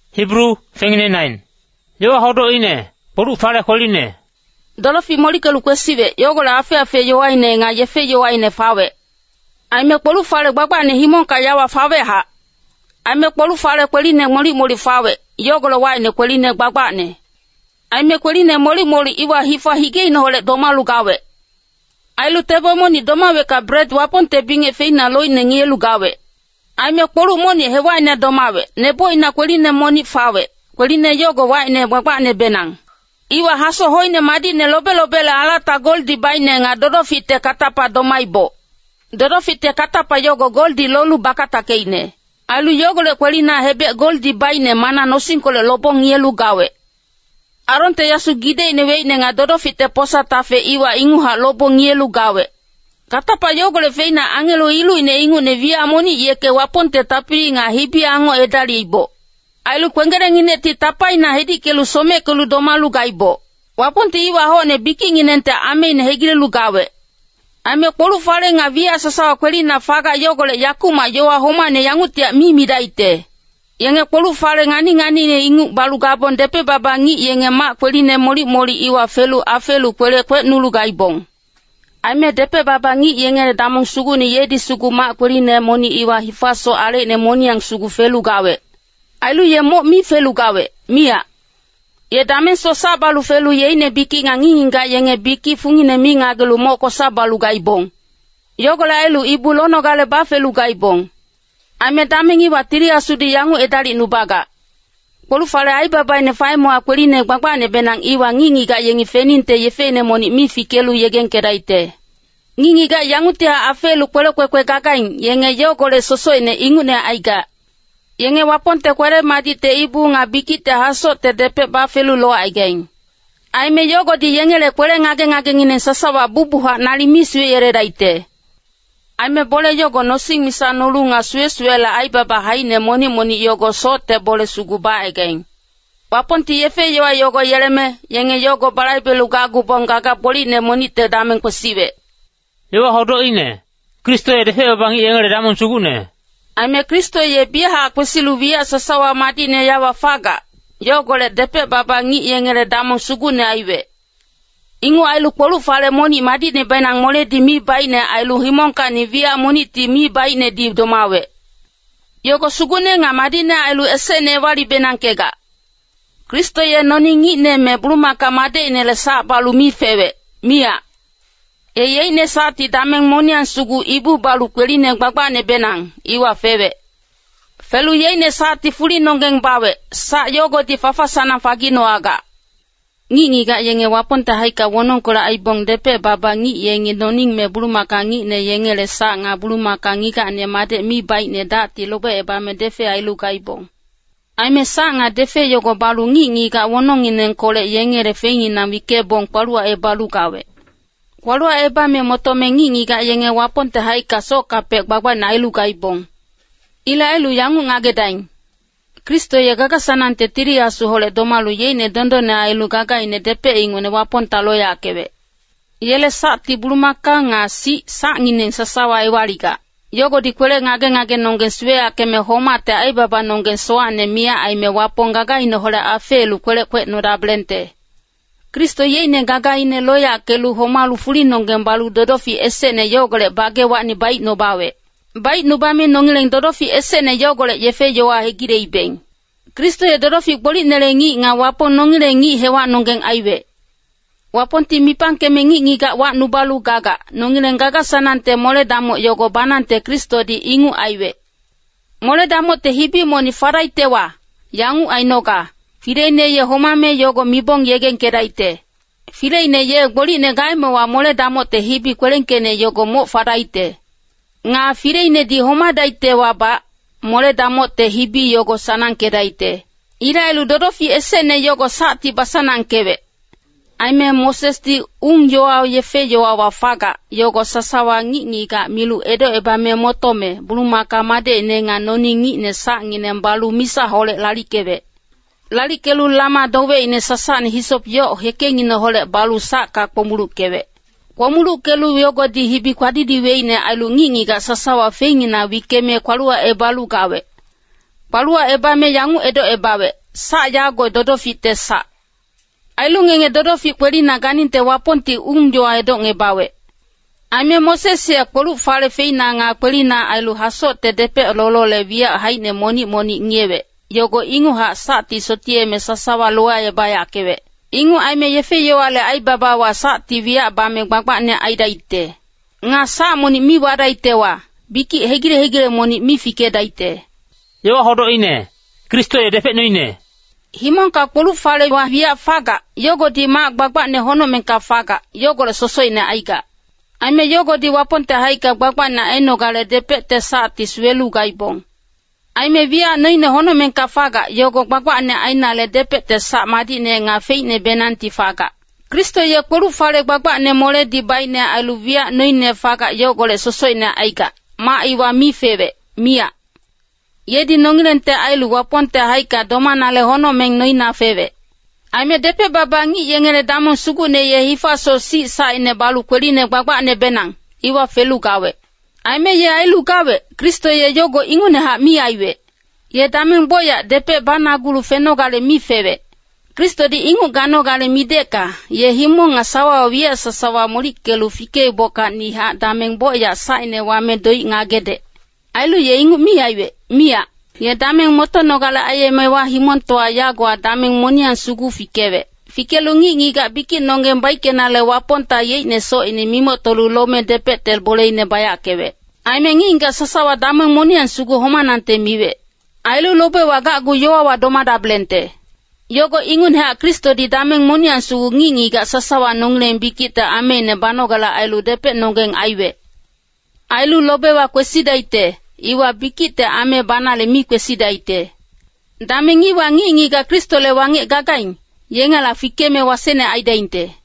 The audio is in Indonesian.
Hebrew fengine 9. Yo hodo ine, poru fale koline. Dolofi moli kelu kwesive, yogola afe yoa ine nga yefe yoa ine fawe. Aime poru fale gbagba ne himon ka yawa fawe ha. Aime poru fale kweline moli fawe, yogola wa ine kweline gbagba ne. Aime kweline moli iwa hifa hige ino hole domalu gawe. Ailu tebo moni domawe ka bread wapon te binge feina lo ine ngielu gawe. Aime poru moni hewa ine domawe, nebo ina kweline moni fawe, kweline yogo wa ine gbagba ne benang. Iwa haso hoine madi ne lobe alata goldi baine nga dodofite katapa domaibo. Dodofite katapa yogo goldi lolu bakata keine. Ailu yogo le kwelina hebe goldi baine mana nosinkole lobong yelu gawe. Aronte yasu gide ine weine nga dodofite posa tafe iwa inguha lobong yelu gawe. Katapa yogo le feina angelo ilu ine ingu ne via amoni yeke waponte tapi nga hibi ango edali ibo. Ailu kwengereng ine ti tapai na hedi kelu some kelu domalu gaibo. Waponte iwa ho ne biking inente ame ine hegile lugawe. Ame kolu fare nga via sasawa kweli na faga yogole yakuma yoa homa ne yangutia mimi daite. Yenge kolu fare ngani ne ingu balu gabon depe babangi yenge ma kweli ne moli iwa felu afelu kwele kwe nulu gaibong. Ame depe babangi yenge damong sugu ni yedi sugu ma kweli ne moni iwa hifaso ale ne moni yang sugu felu gawe. Ailu ye mo mi felu gawe, mia. Ye damen so sabalu felu ye ine biki nganginga yenge biki fungine mi ngagelu mo ko sabalu gaibong. Yogola ailu ibu lono gale ba felu gaibong. Ame damen iwa tiri asudi yangu edali nubaga. Kolu fale ai baba ine fai mo akweline gbagba ne benang iwa ngingiga yengi feninte ye fene moni mi fikelu yegen kedaite. Ngingiga yangu tia afelu kwe gagain yenge yogole soso ine ingune aiga. Yenge waponte kwere madi te ibu nga biki te haso te depe ba felu lo aigain. Aime yogo di yenge le kwere ngage ngine sasawa bubuha nalimi suye yere daite. Aime bole yogo nosing misa nolu nga suye la ai baba haine moni yogo so te bole suguba aigain. Waponti yefe yoa yogo yereme yenge yogo balai belu gagu bongaga boli ne moni te damen kosiwe. Lewa hodo ine, Kristo ye defe bangi yenge le damon sugune. Aime Kristo ye biha kwesilu via sasawa madine yawa faga. Yogole depe baba ngi yengele damon sugune aiwe. Ingu ailu kolu fale moni madine benang mole di mi baine ailu himonka ni via moni ti mi baine di domawe. Yogo sugune nga madine ailu esene wali benang kega. Kristo ye noni ngi ne me blumaka made ine le sa balu mi fewe. Mia. Ye ine saati dameng monian sugu ibu balu kweline gbagba ne benang, iwa fewe. Felu ye ine saati fuli nongeng bawe, sa yogo di fafasana fagino aga. Ngi ga yenge waponta haika wonong kola aibong depe baba ngi yenge noning me bulumaka ngi ne yenge le sa nga bulumaka ngi ka ne made mi bai ne dati lobe eba me defe ailu kaibong. Aime sa nga defe yogo balu ngi ga wonong inen kole yenge le fengi na wike bong palua e balu kawe. Walua eba me motome ngi ga yenge waponte haika so kapek bagwa na ilu gaibong. Ila elu yangu ngagedain. Kristo ye gaga sanante tiri asu hole domalu ye ne dondo ne ilu gaga ine depe ingo ne waponta loya kewe. Yele sa ti bulumaka nga si sa ngine sasawa ewaliga. Yogo di kwele ngage nongen suwe akeme homa te ai baba nongen soa ne mia ai me wapon gaga ine hole afelu kwele kwe norablente. Kristo ye ine gaga ine loya kelu homalu fuli nongen balu dodofi esene yogole bage wani bait no bawe. Bait no bame nongileng dodofi esene yogole yefe yoa hegire ibeng. Kristo ye dodofi boli nelengi nga wapon nongilengi hewa nongen aiwe. Wapon ti mipanke mengi ga wa nubalu gaga. Nongileng gaga sanante mole damo yogo banante Kristo di ingu aiwe. Mole damo te hibi moni farai tewa. Yangu ainoga. Fireine ye homame yogo mibong yegen keraite. Fireine ye boli ne gaimo wa mole damo te hibi kwerenkene yogo mo faraite. Nga fireine di homa daite wa ba mole damo te hibi yogo sanan keraite. Ira elu dodofi esene yogo saati basanan kewe. Aime Moses di yoa yefe yoa wa faga yogo sasawa ngi ga milu edo eba me motome bulumaka made ne nga noni ngi ne sa ngine mbalu misa hole lali kewe. Lali kelu lama dowe ine sasa ni hisop yo hekengi no hole balu sa ka pomulu kewe. Pomulu kelu yogo di hibi kwadi diwe ine ailu ngi ga sasawa fengi na wikeme kwalua e balu gawe. Palua eba me yangu edo ebawe. sa yago dodofi te sa. Ailu ngenge dodofi kweli na ganinte waponti unjo aedo ngebawe. Aime Moses ya kolu fale feina nga kweli na ailu haso te depe lolole via haine moni ngewe. Yogo ingu ha sa ti sotie me sasawa loa ya baya kewe. Ingu aime yefe yoale ai baba wa sa ti via bame gbagba ne aida ite. Nga sa moni mi wada ite wa. Biki hegire moni mi fike daite. Yo hodo ine. Kristo ye depe no ine. Himon ka kolu fale wa via faga. Yogo di ma gbagba ne hono menka faga. Yogo le sosoi ne aiga. Aime yogo di waponte haika gbagba na eno gale depe te sa ti suelu gaibong. Aime via noine hono menka faga. Yogo gbagba ne aina le depe te sa madi ne nga fei ne benanti faga. Kristo ye kolu fale gbagba ne mole di bai ne ailu via noine faga yogo le sosoi ne aiga. Ma iwa mi fewe, mia. Yedi nongilente ailu waponte haika domana le hono meng noina fewe. Aime depe babangi yengere damon sugu ne ye hifa so si sa ine balu kweli ne gbagba ne benang. Iwa felu gawe. Aime ye ailu gawe, Kristo ye yogo ingune ha mi aiwe. Ye damen boya depe bana gulu fenogale mi fewe. Kristo di ingu ganogale mi deka. Ye himu nga sawa wia sasawa mulikelu fike boka ni ha damen boya sa ine wame doi ngagede. Ailu ye ingu mi aiwe, mia. Ye damen moto nogala aye mewa himon toa yagwa damen monian sugu fikewe. Fikelu ngiga bikin nongen baike na le waponta ye ne so ini mimo tolu lome depe tel bole ine bayakewe. Aime nginga sasawa damen monian sugu homanante miwe. Ailu lobe waga gu yowa wa domada blente. Yogo ingun ha Kristo di damen monian sugu ngiga sasawa nonglen bikita ame ne banogala ailu depe nongen aiwe. Ailu lobe wa kwesida ite. Iwa bikite ame banale mi kwesida ite. Damen iwa ngiga Kristo le wange gagain. Yenga la fikeme wasene aida inte.